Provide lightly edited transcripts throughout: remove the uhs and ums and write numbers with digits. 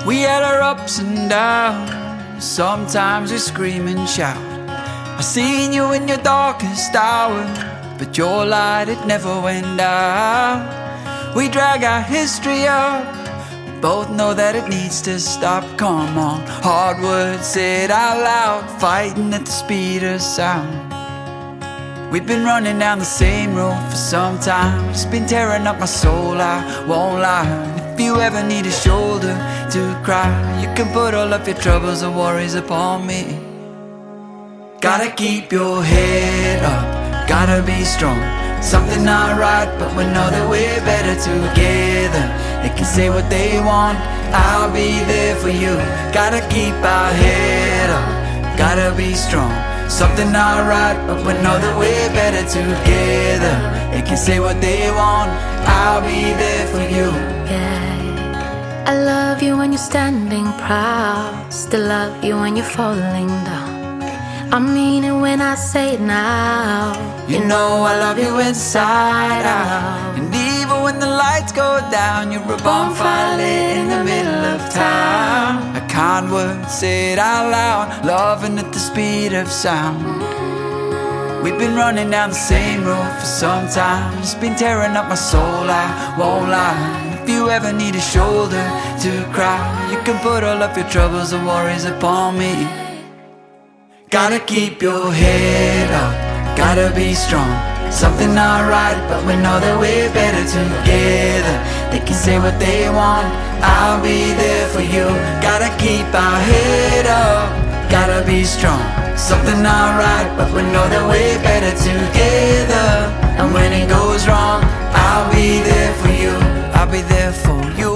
We had our ups and downs, sometimes we scream and shout. I seen you in your darkest hour, but your light, it never went out. We drag our history up, we both know that it needs to stop. Come on, hard words said out loud, fighting at the speed of sound. We've been running down the same road for some time. It's been tearing up my soul, I won't lie. If you ever need a shoulder to cry, you can put all of your troubles and worries upon me. Gotta keep your head up, gotta be strong. Something not right, but we know that we're better together. They can say what they want, I'll be there for you. Gotta keep our head up, gotta be strong. Something not right, but we know that we're better together. They can say what they want, I'll be there for you. Yeah, I love you when you're standing proud, still love you when you're falling down. I mean it when I say it now. You know I love you inside out. And even when the lights go down, you're a bonfire lit in the middle of town. A kind word said out loud, loving at the speed of sound. We've been running down the same road for some time. It's been tearing up my soul, I won't lie. If you ever need a shoulder to cry, you can put all of your troubles and worries upon me. Gotta keep your head up, gotta be strong. Something not right, but we know that we're better together. They can say what they want, I'll be there for you. Gotta keep our head up, gotta be strong. Something not right, but we know that we're better together. And when it goes wrong, I'll be there for you. I'll be there for you.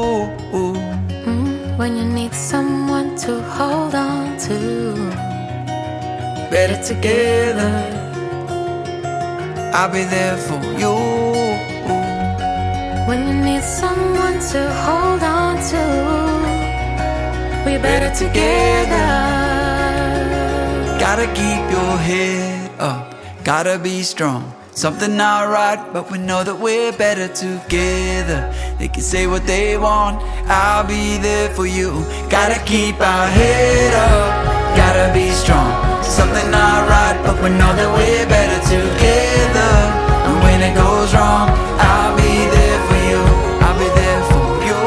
When you need someone to hold on to, better together, I'll be there for you. when you need someone to hold on to, we're better together. Gotta keep your head up, gotta be strong. Something not right, but we know that we're better together. They can say what they want, I'll be there for you. Gotta keep our head up, gotta be strong. Something not right, but we know that we're better together. And when it goes wrong, I'll be there for you. I'll be there for you.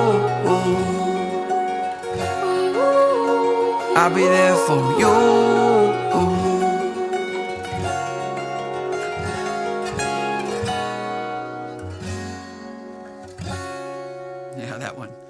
I'll be there for you. Yeah, that one.